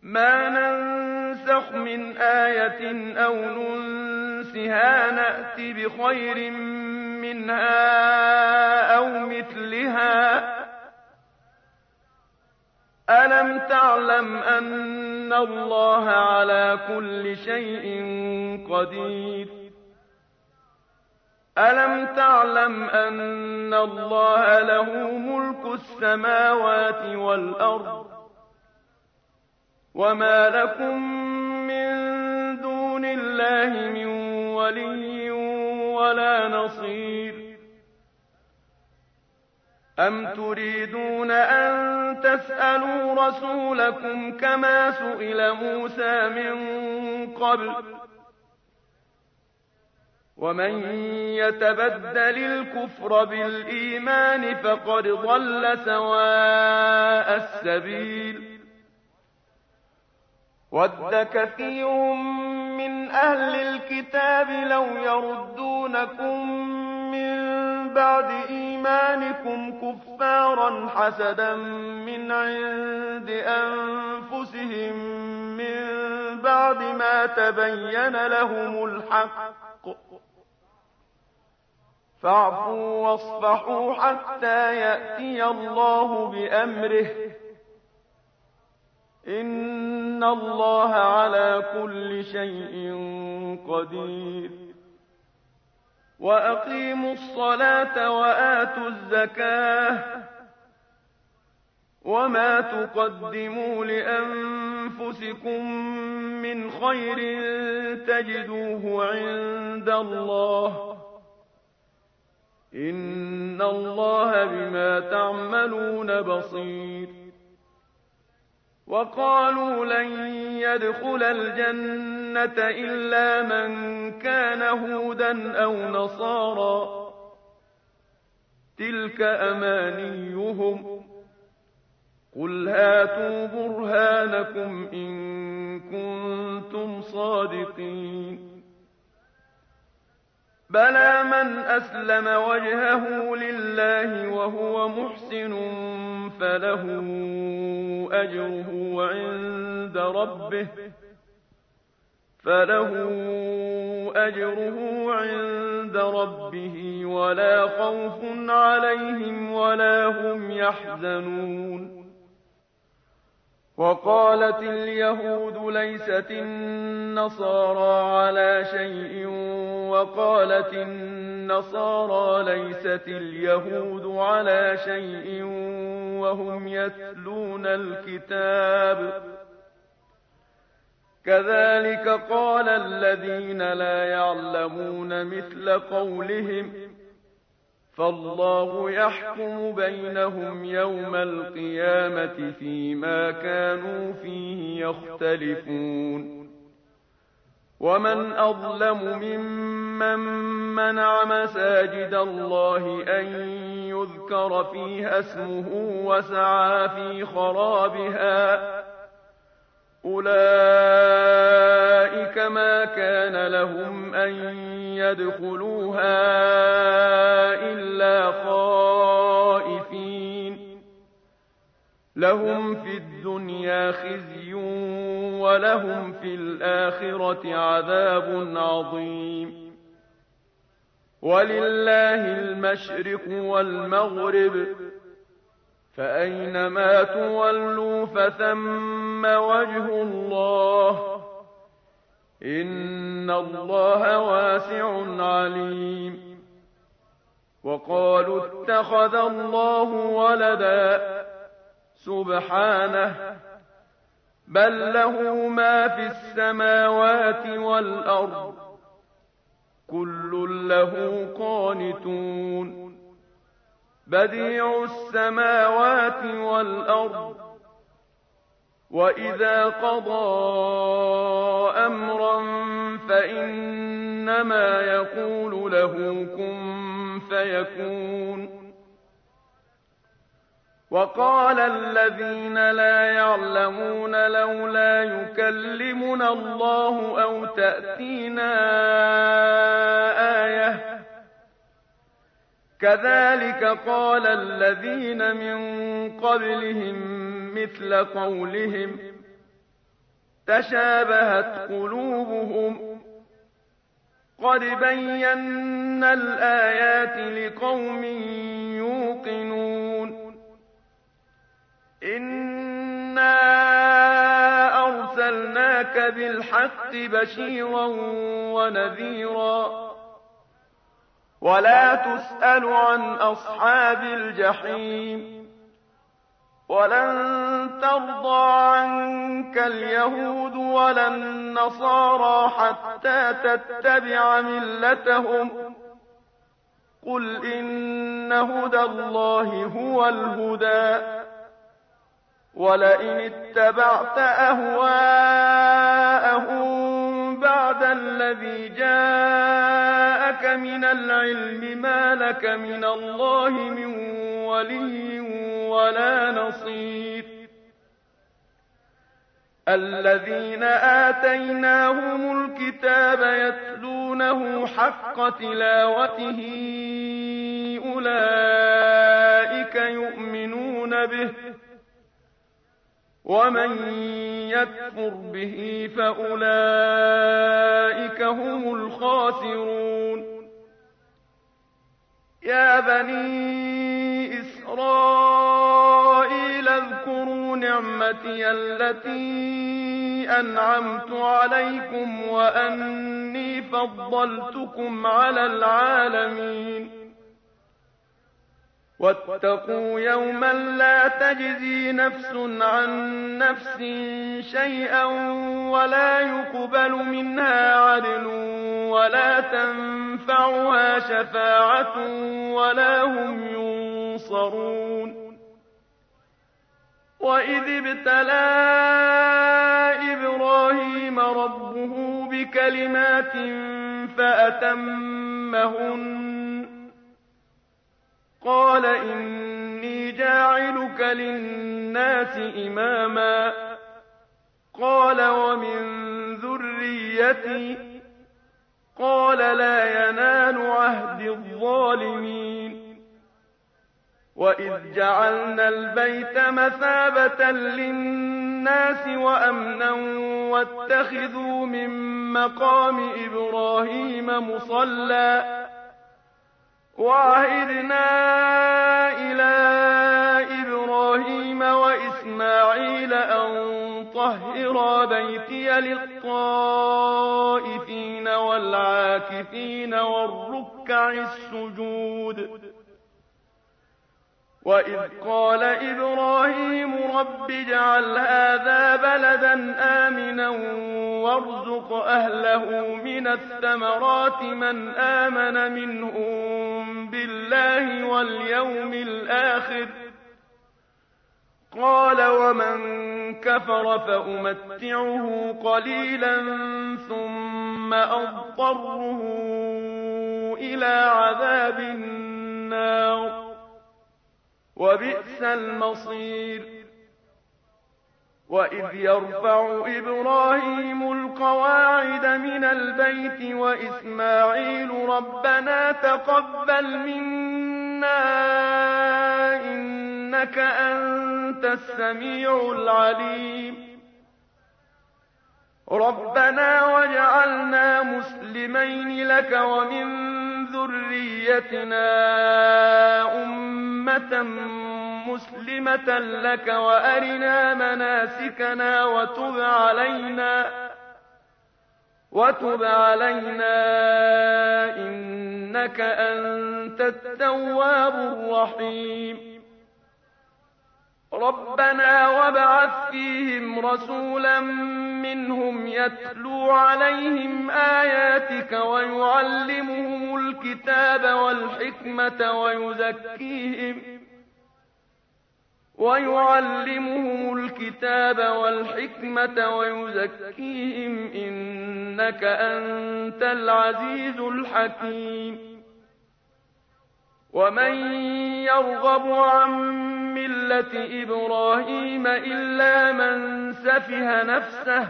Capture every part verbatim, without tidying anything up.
مَا نَنسَخْ مِنْ آيَةٍ أَوْ نُنسِهَا نَأْتِ بِخَيْرٍ مِّنْهَا أَوْ مِثْلِهَا ۗ أَلَمْ تَعْلَمْ أَنَّ اللَّهَ عَلَىٰ كُلِّ شَيْءٍ قَدِيرٌ أَلَمْ تَعْلَمْ أَنَّ اللَّهَ لَهُ مُلْكُ السَّمَاوَاتِ وَالْأَرْضِ وَمَا لَكُم مِّن دُونِ اللَّهِ مِن وَلِيٍّ وَلَا نَصِيرٍ أَمْ تُرِيدُونَ أَن تَسْأَلُوا رَسُولَكُمْ كَمَا سُئِلَ مُوسَىٰ مِن قَبْلُ ۗ وَمَن يَتَبَدَّلِ الْكُفْرَ بِالْإِيمَانِ فَقَدْ ضَلَّ سَوَاءَ السَّبِيلِ وَدَّ كَثِيرٌ مِّنْ أَهْلِ الْكِتَابِ لَوْ يَرُدُّونَكُم مِّن بَعْدِ إِيمَانِكُمْ كُفَّارًا حَسَدًا مِّنْ عِندِ أَنفُسِهِم مِّن بَعْدِ مَا تَبَيَّنَ لَهُمُ الْحَقُّ ۖ فَاعْفُوا وَاصْفَحُوا حَتَّىٰ يَأْتِيَ اللَّهُ بِأَمْرِهِ ۗ إِنَّ اللَّهَ عَلَىٰ كُلِّ شَيْءٍ قَدِيرٌ وَأَقِيمُوا الصَّلَاةَ وَآتُوا الزَّكَاةَ ۚ وَمَا تُقَدِّمُوا لِأَنفُسِكُم مِّنْ خَيْرٍ تَجِدُوهُ عِندَ اللَّهِ ۗ إِنَّ اللَّهَ بِمَا تَعْمَلُونَ بَصِيرٌ وَقَالُوا لَن يَدْخُلَ الْجَنَّةَ إِلَّا مَن كَانَ هُودًا أَوْ نَصَارَىٰ ۗ تِلْكَ أَمَانِيُّهُمْ ۗ قُلْ هَاتُوا بُرْهَانَكُمْ إِن كُنتُمْ صَادِقِينَ بَلَىٰ مَنْ أَسْلَمَ وَجْهَهُ لِلَّهِ وَهُوَ مُحْسِنٌ فَلَهُ أَجْرُهُ عِندَ رَبِّهِ فَلَهُ أَجْرُهُ عِندَ رَبِّهِ وَلَا خَوْفٌ عَلَيْهِمْ وَلَا هُمْ يَحْزَنُونَ وَقَالَتِ الْيَهُودُ لَيْسَتِ النَّصَارَىٰ عَلَىٰ شَيْءٍ وَقَالَتِ النَّصَارَىٰ لَيْسَتِ الْيَهُودُ عَلَىٰ شَيْءٍ وَهُمْ يَتْلُونَ الْكِتَابَ ۗ كَذَٰلِكَ قَالَ الَّذِينَ لَا يَعْلَمُونَ مِثْلَ قَوْلِهِمْ ۚ فَاللَّهُ يَحْكُمُ بَيْنَهُمْ يَوْمَ الْقِيَامَةِ فِيمَا كَانُوا فِيهِ يَخْتَلِفُونَ وَمَنْ أَظْلَمُ مِمَّن مَّنَعَ مَسَاجِدَ اللَّهِ أَن يُذْكَرَ فِيهَا اسْمُهُ وَسَعَىٰ فِي خَرَابِهَا ۚ أُولَٰئِكَ مَا كَانَ لَهُمْ أَن يَدْخُلُوهَا إِلَّا خَائِفِينَ لَهُمْ فِي الدُّنْيَا خِزْيٌ وَلَهُمْ فِي الْآخِرَةِ عَذَابٌ عَظِيمٌ وَلِلَّهِ الْمَشْرِقُ وَالْمَغْرِبُ ۚ فَأَيْنَمَا تُوَلُّوا فَثَمَّ وَجْهُ اللَّهِ ۚ إِنَّ اللَّهَ وَاسِعٌ عَلِيمٌ وَقَالُوا اتَّخَذَ اللَّهُ وَلَدًا ۗ سُبْحَانَهُ ۖ بَل لَّهُ مَا فِي السَّمَاوَاتِ وَالْأَرْضِ ۖ كُلٌّ لَّهُ قَانِتُونَ بَدِيعُ السَّمَاوَاتِ وَالْأَرْضِ ۖ وَإِذَا قَضَىٰ أَمْرًا فَإِنَّمَا يَقُولُ لَهُ كُن فَيَكُونُ وَقَالَ الَّذِينَ لَا يَعْلَمُونَ لَوْلَا يُكَلِّمُنَا اللَّهُ أَوْ تَأْتِينَا آيَةٌ ۗ كَذَٰلِكَ قَالَ الَّذِينَ مِن قَبْلِهِم مِّثْلَ قَوْلِهِمْ ۘ تشابهت قلوبهم قد بينا الآيات لقوم يوقنون إنا أرسلناك بالحق بشيرا ونذيرا ولا تسأل عن أصحاب الجحيم ولن ترضى عنك اليهود ولا النصارى حتى تتبع ملتهم قل إن هدى الله هو الهدى ولئن اتبعت أهواءهم بعد الذي جاءك من العلم ما لك من الله من ولي ولا نصير الذين آتيناهم الكتاب يتلونه حق تلاوته أولئك يؤمنون به ومن يكفر به فأولئك هم الخاسرون يا بني إسرائيل اذكروا نعمتي التي أنعمت عليكم وأني فضلتكم على العالمين واتقوا يوما لا تجزي نفس عن نفس شيئا ولا يقبل منها عدل ولا تنفعها شفاعة ولا هم ينصرون وإذ ابتلى إبراهيم ربه بكلمات فأتمهن قال إني جاعلك للناس إماما قال ومن ذريتي قال لا ينال عهد الظالمين وإذ جعلنا البيت مثابة للناس وأمنا واتخذوا من مقام إبراهيم مصلى وعهدنا إلى إبراهيم وإسماعيل أن طهرا بيتي للطائفين والعاكفين والركع السجود وإذ قال إبراهيم رب اجعل هذا بلدا آمنا وارزق أهله من الثمرات من آمن منهم بالله واليوم الآخر قال ومن كفر فأمتعه قليلا ثم أضطره إلى عذاب النار وبئس المصير وإذ يرفع إبراهيم القواعد من البيت وإسماعيل ربنا تقبل منا إنك أنت السميع العليم ربنا واجعلنا مسلمين لك ومن ذريتنا أمة مسلمة لك وأرنا مناسكنا وتب علينا وتب علينا إنك أنت التواب الرحيم ربنا وابعث فيهم رسولا منهم يتلو عليهم آياتك ويعلمهم الكتاب والحكمة ويزكيهم ويعلمهم الكتاب والحكمة ويزكيهم إنك أنت العزيز الحكيم ومن يرغب عن ملة إبراهيم إلا من سفه نفسه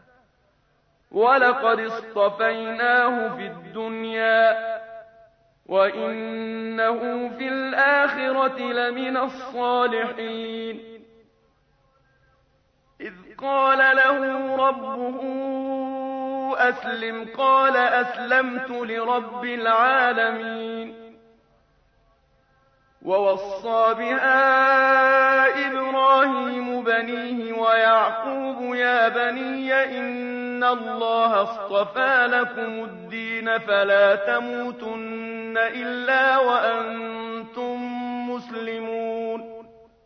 ولقد اصطفيناه في الدنيا وإنه في الآخرة لمن الصالحين إذ قال له ربه أسلم قال أسلمت لرب العالمين ووصى بها إبراهيم بنيه ويعقوب يا بني إن الله اصطفى لكم الدين فلا تموتن إلا وأنتم مسلمون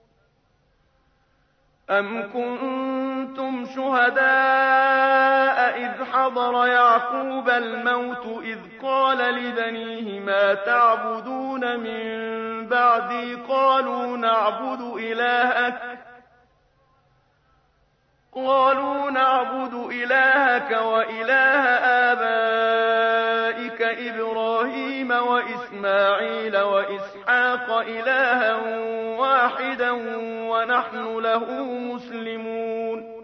أم كنتم شهداء إذ حضر يعقوب الموت إذ قال لبنيه ما تعبدون من بعدي قالوا نعبد إلهك قالوا نعبد إلهك وإله آبائك إبراهيم وإسماعيل وإسحاق إلها واحدا ونحن له مسلمون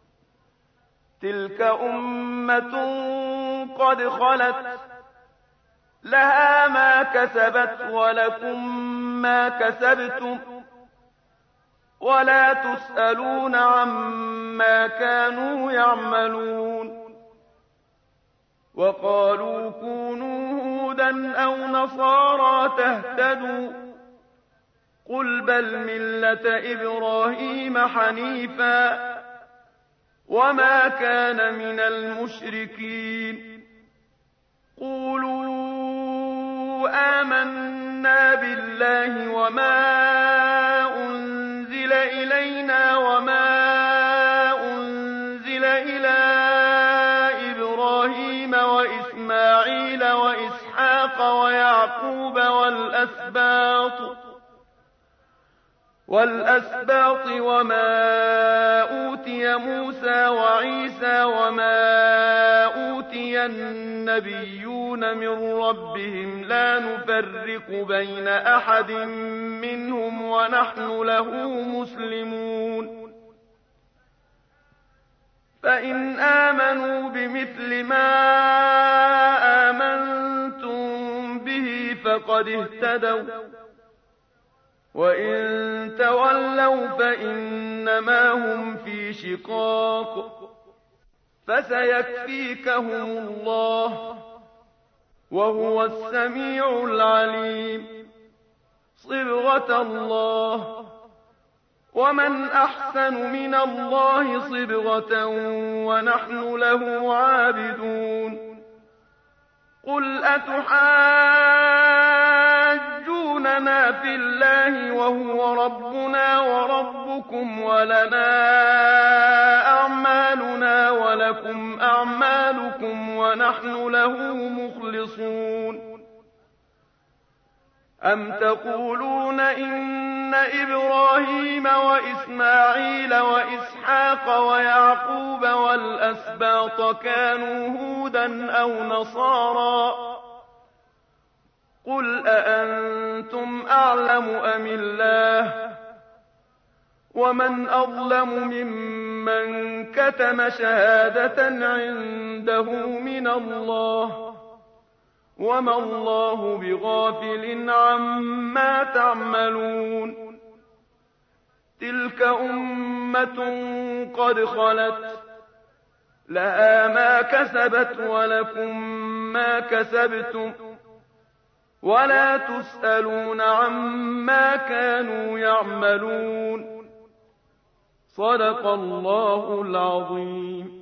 تلك أمة قد خلت لها ما كسبت ولكم ما كسبتم ولا تسألون عما كانوا يعملون وقالوا كونوا هودا أو نصارى تهتدوا قل بل ملة إبراهيم حنيفا وما كان من المشركين قولوا آمنا بالله وما أنزل إلينا وما أنزل إلى إبراهيم وإسماعيل وإسحاق ويعقوب والأسباط والأسباط وما أوتي موسى وعيسى وما أوتي النبيون من ربهم لا نفرق بين أحد منهم ونحن له مسلمون فإن آمنوا بمثل ما آمنتم به فقد اهتدوا وإن تولوا فإنما هم في شقاق فسيكفيكهم الله وهو السميع العليم صبغة الله ومن أحسن من الله صبغة ونحن له عابدون قل أتحاجوننا في الله وهو ربنا وربكم ولنا أعمالنا ولكم أعمالكم ونحن له مخلصون أم تقولون إن إبراهيم وإسماعيل وإسحاق ويعقوب والأسباط كانوا هودا أو نصارى قل أأنتم أعلم أم الله ومن أظلم ممن كتم شهادة عنده من الله وما الله بغافل عما تعملون تلك أمة قد خلت لها ما كسبت ولكم ما كسبتم ولا تسألون عما كانوا يعملون صدق الله العظيم